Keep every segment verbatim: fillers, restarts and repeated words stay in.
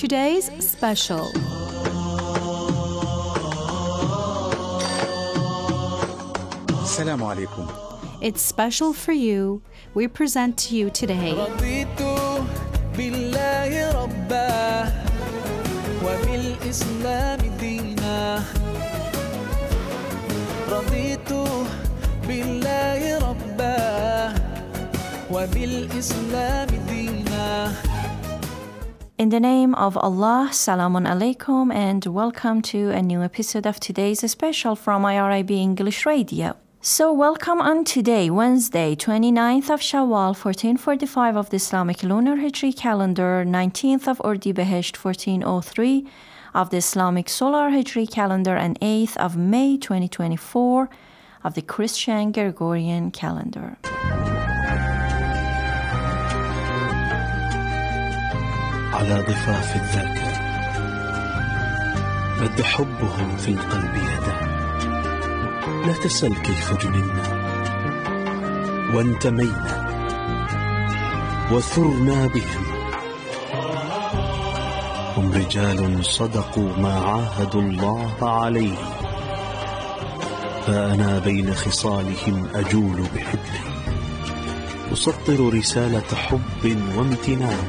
today's special. Assalamu alaikum. It's special for you. We present to you today رضيت بالله ربا وبالإسلام دينا رضيت بالله ربا وبالإسلام دينا. In the name of Allah, Salamun Alaikum, and welcome to a new episode of today's special from I R I B English Radio. So welcome on today, Wednesday, twenty-ninth of Shawwal, fourteen forty-five of the Islamic Lunar Hijri calendar, nineteenth of Ordibehesh, fourteen oh three of the Islamic Solar Hijri calendar, and eighth of May, twenty twenty-four of the Christian Gregorian calendar. على ضفاف الذاكرة مد حبهم في القلب يده لا تسل كيف جننا وانتمينا وثرنا بهم هم رجال صدقوا ما عاهدوا الله عليه فأنا بين خصالهم أجول بحبهم أسطر رسالة حب وامتنان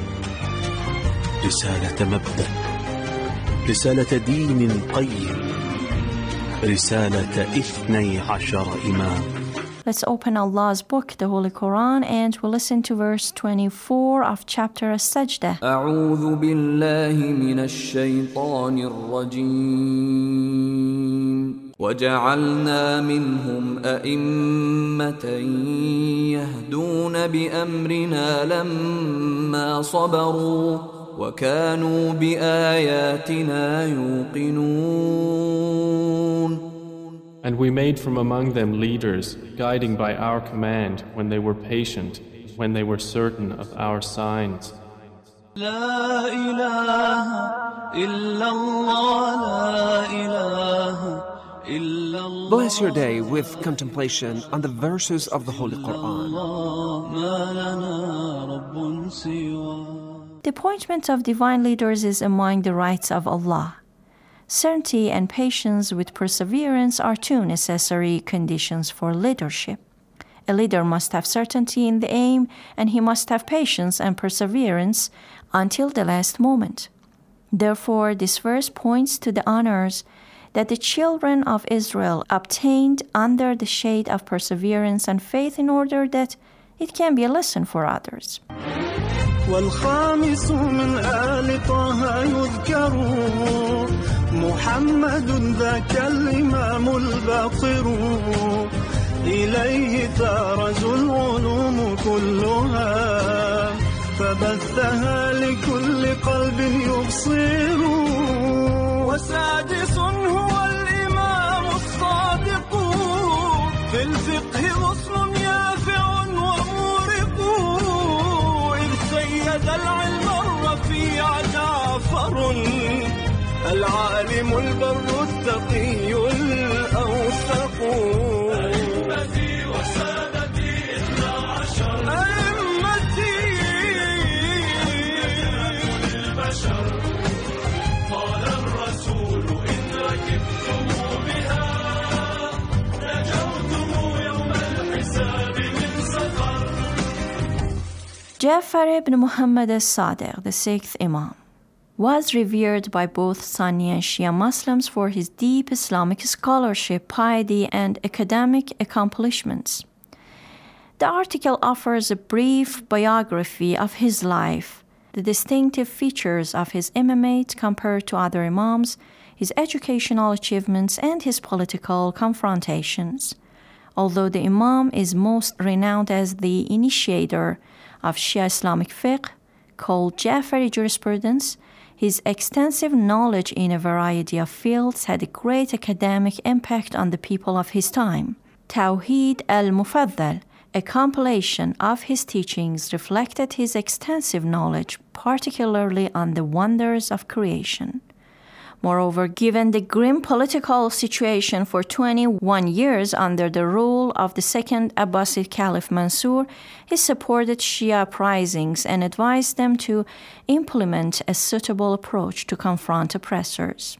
رسالة مبدأ رسالة دين قيم رسالة اثني عشر إمام. Let's open Allah's book, the Holy Quran, and we'll listen to verse twenty-four of chapter As-Sajdah. أعوذ بالله من الشيطان الرجيم وجعلنا منهم أئمة يهدون بأمرنا لما صبروا وكانوا بآياتنا يوقنون. And we made from among them leaders, guiding by our command when they were patient, when they were certain of our signs. لا إله إلا الله لا إله إلا الله. Bless your day with contemplation on the verses of the Holy Quran. ما لنا رب سوى. The appointment of divine leaders is among the rights of Allah. Certainty and patience with perseverance are two necessary conditions for leadership. A leader must have certainty in the aim, and he must have patience and perseverance until the last moment. Therefore, this verse points to the honors that the children of Israel obtained under the shade of perseverance and faith in order that it can be a lesson for others. والخامس من آل طه يذكر محمد ذاك الإمام الباقر إليه تارز العلوم كلها فبثها لكل قلب يبصر. وسادس هو الإمام الصادق في الفقه غصن يافع ومورق إذ سيد العلم الرفيع جعفر العالم البر التقي الأوثق. أئمتي وسادتي إثنا عشر أئمتي البشر قال الرسول إن ركبتم بها نجوتم يوم الحساب من سفر. Ja'far ibn Muhammad as-Sadiq, the sixth Imam, was revered by both Sunni and Shia Muslims for his deep Islamic scholarship, piety, and academic accomplishments. The article offers a brief biography of his life, the distinctive features of his imamate compared to other imams, his educational achievements, and his political confrontations. Although the imam is most renowned as the initiator of Shia Islamic fiqh, called Ja'fari jurisprudence, his extensive knowledge in a variety of fields had a great academic impact on the people of his time. Tawheed al-Mufaddal, a compilation of his teachings, reflected his extensive knowledge, particularly on the wonders of creation. Moreover, given the grim political situation for twenty-one years under the rule of the second Abbasid Caliph Mansur, he supported Shia uprisings and advised them to implement a suitable approach to confront oppressors.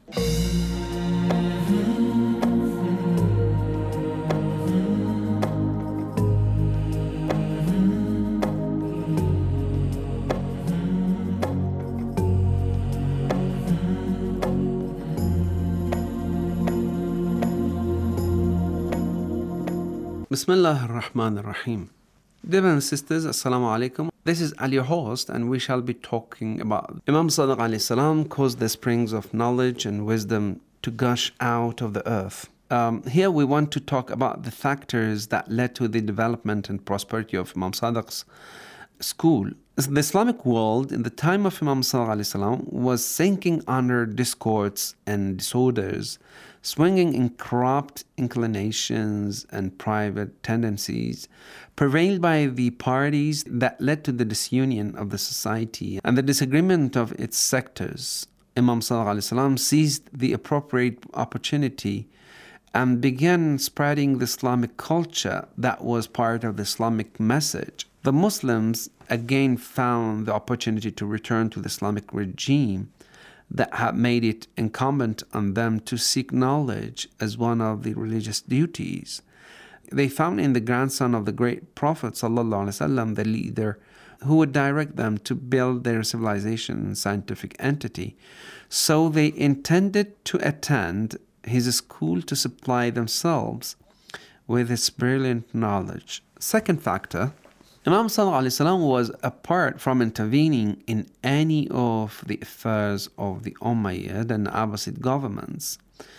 Bismillah ar-Rahman ar-Rahim. Dear brothers and sisters, Assalamu alaikum. This is Ali, your host, and we shall be talking about Imam Sadiq alayhi salam caused the springs of knowledge and wisdom to gush out of the earth. Um, here we want to talk about the factors that led to the development and prosperity of Imam Sadiq's school. The Islamic world in the time of Imam Sadiq alayhi salam was sinking under discords and disorders, swinging in corrupt inclinations and private tendencies, prevailed by the parties that led to the disunion of the society and the disagreement of its sectors. Imam Sadiq alayhi salam seized the appropriate opportunity and began spreading the Islamic culture that was part of the Islamic message. The Muslims again found the opportunity to return to the Islamic regime that had made it incumbent on them to seek knowledge as one of the religious duties. They found in the grandson of the great Prophet ﷺ the leader who would direct them to build their civilization and scientific entity. So they intended to attend his school to supply themselves with its brilliant knowledge. Second factor, Imam Sadiq alayhi salam was apart from intervening in any of the affairs of the Umayyad and Abbasid governments.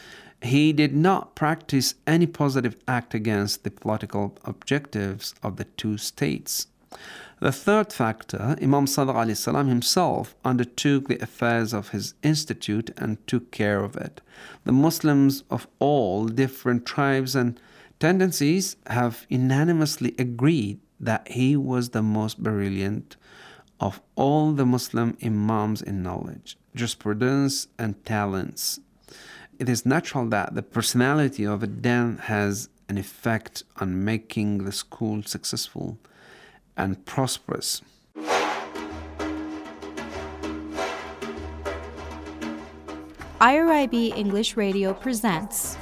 He did not practice any positive act against the political objectives of the two states. The third factor, Imam Sadiq alayhi salam himself undertook the affairs of his institute and took care of it. The Muslims of all different tribes and tendencies have unanimously agreed that he was the most brilliant of all the Muslim imams in knowledge, jurisprudence, and talents. It is natural that the personality of a den has an effect on making the school successful and prosperous. I R I B English Radio presents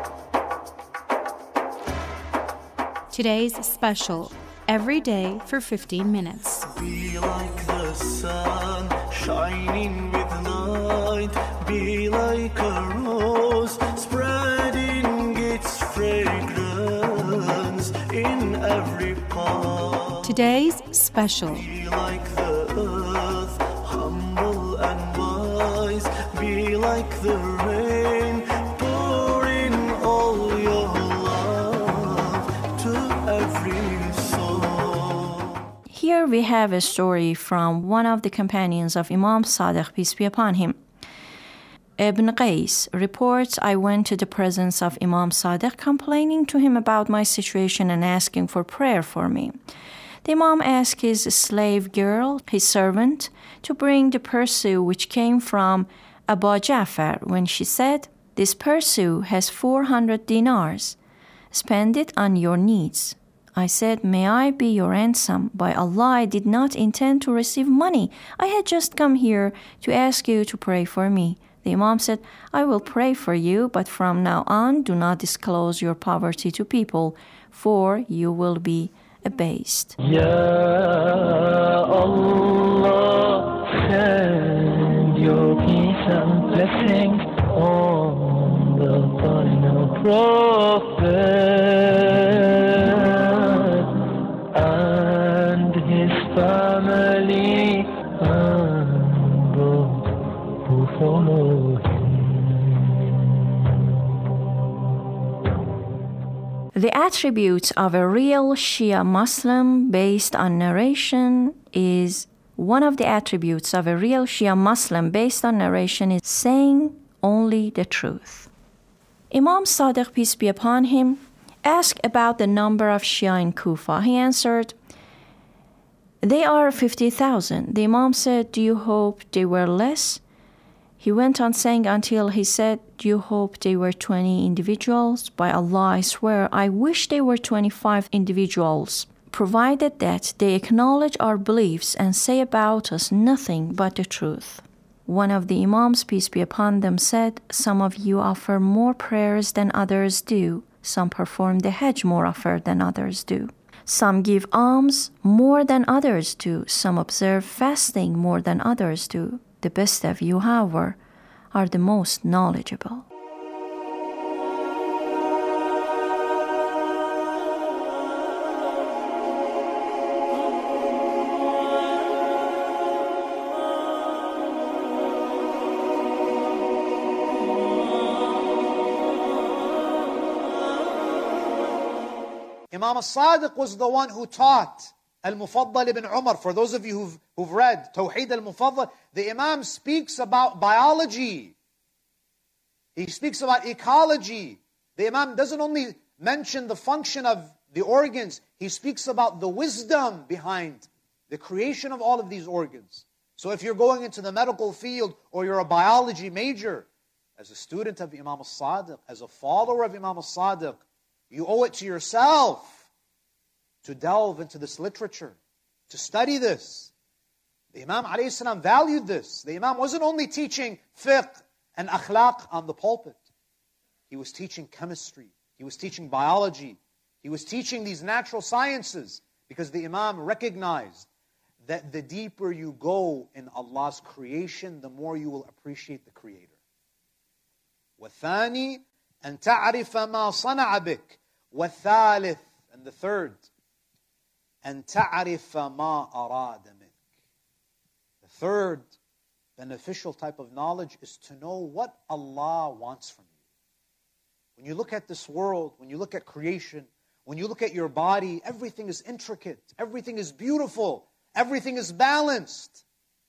today's special, Every Day for fifteen minutes. Be like the sun, shining with light. Be like a rose, spreading its fragrance in every part. Today's special. Be like the earth, humble and wise. Be like the rain, pour in all your love to every soul. Here we have a story from one of the companions of Imam Sadiq, peace be upon him. Ibn Qais reports, I went to the presence of Imam Sadiq complaining to him about my situation and asking for prayer for me. The Imam asked his slave girl, his servant, to bring the pursue which came from Abu Ja'far. When she said, this pursue has four hundred dinars. Spend it on your needs. I said, may I be your ransom? By Allah, I did not intend to receive money. I had just come here to ask you to pray for me. The Imam said, I will pray for you, but from now on, do not disclose your poverty to people, for you will be abased. Ya Allah, send your peace and blessings on the final Prophet and his family and those who follow him. The attributes of a real Shia Muslim based on narration is one of the attributes of a real Shia Muslim based on narration is saying only the truth. Imam Sadiq, peace be upon him, asked about the number of Shia in Kufa. He answered, they are fifty thousand. The Imam said, do you hope they were less? He went on saying until he said, "You hope they were twenty individuals? By Allah, I swear, I wish they were twenty-five individuals, provided that they acknowledge our beliefs and say about us nothing but the truth." One of the Imams, peace be upon them, said, "Some of you offer more prayers than others do. Some perform the Hajj more often than others do. Some give alms more than others do. Some observe fasting more than others do. The best of you, however, are the most knowledgeable." Imam al-Sadiq was the one who taught Al-Mufaddal ibn Umar. For those of you who've, who've read Tawheed al-Mufaddal, the Imam speaks about biology. He speaks about ecology. The Imam doesn't only mention the function of the organs, he speaks about the wisdom behind the creation of all of these organs. So if you're going into the medical field or you're a biology major, as a student of Imam al-Sadiq, as a follower of Imam al-Sadiq, you owe it to yourself to delve into this literature, to study this. The Imam alayhi salam valued this. The Imam wasn't only teaching fiqh and akhlaq on the pulpit. He was teaching chemistry. He was teaching biology. He was teaching these natural sciences because the Imam recognized that the deeper you go in Allah's creation, the more you will appreciate the Creator. وَالثَّانِي أَن تَعْرِفَ مَا صَنَعَ بِكَ. وَالثَّالِث, and the third, أَن تَعْرِفَ مَا أَرَادَ مِنْكَ. The third beneficial type of knowledge is to know what Allah wants from you. When you look at this world, when you look at creation, when you look at your body, everything is intricate, everything is beautiful, everything is balanced,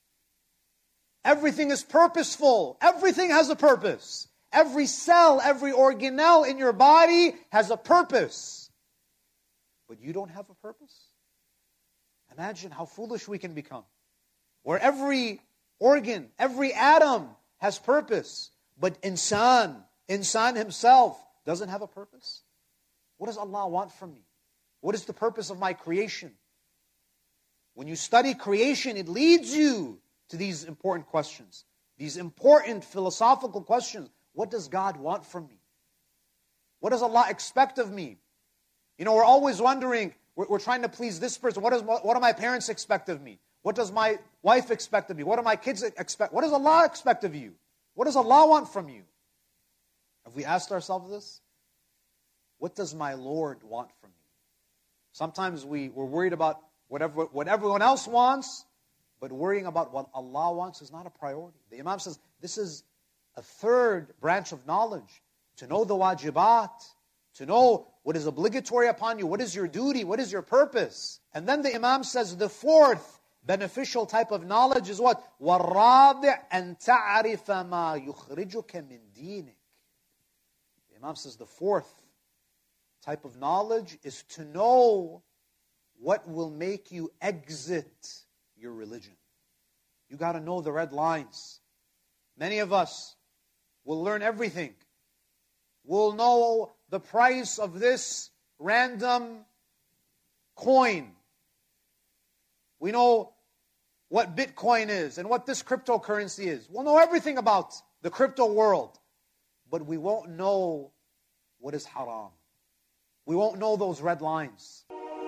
everything is purposeful, everything has a purpose. Every cell, every organelle in your body has a purpose. But you don't have a purpose? Imagine how foolish we can become. Where every organ, every atom has purpose. But insan, insan himself doesn't have a purpose. What does Allah want from me? What is the purpose of my creation? When you study creation, it leads you to these important questions. These important philosophical questions. What does God want from me? What does Allah expect of me? You know, we're always wondering, we're, we're trying to please this person. What, does, what do my parents expect of me? What does my wife expect of me? What do my kids expect? What does Allah expect of you? What does Allah want from you? Have we asked ourselves this? What does my Lord want from me? Sometimes we, we're worried about whatever, what everyone else wants, but worrying about what Allah wants is not a priority. The Imam says, this is a third branch of knowledge, to know the wajibat, to know what is obligatory upon you, what is your duty, what is your purpose. And then the Imam says the fourth beneficial type of knowledge is what? وَالرَّابِعْ أَن تَعْرِفَ مَا يُخْرِجُكَ مِنْ دِينِكَ. The Imam says the fourth type of knowledge is to know what will make you exit your religion. You got to know the red lines. Many of us will learn everything. We'll know the price of this random coin. We know what Bitcoin is and what this cryptocurrency is. We'll know everything about the crypto world. But we won't know what is haram. We won't know those red lines.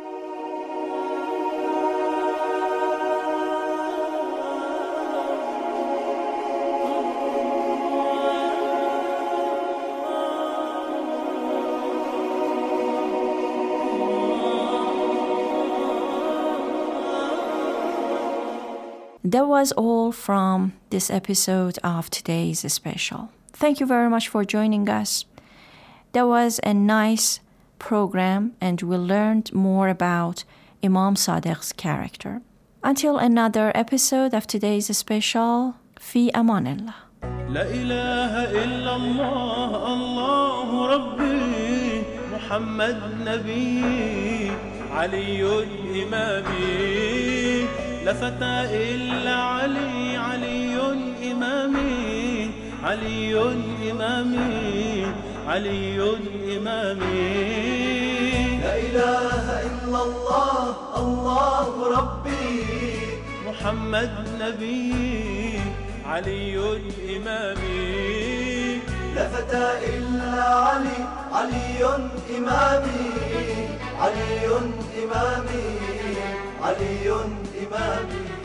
That was all from this episode of today's special. Thank you very much for joining us. That was a nice program and we learned more about Imam Sadiq's character. Until another episode of today's special, في أمان الله. لا إله إلا الله الله ربي محمد نبي علي إمامي لا فتى إلا علي علي إمامي علي إمامي علي إمامي. لا إله إلا الله الله ربي محمد نبي علي إمامي. لا فتى إلا علي علي إمامي علي إمامي علي إمامي.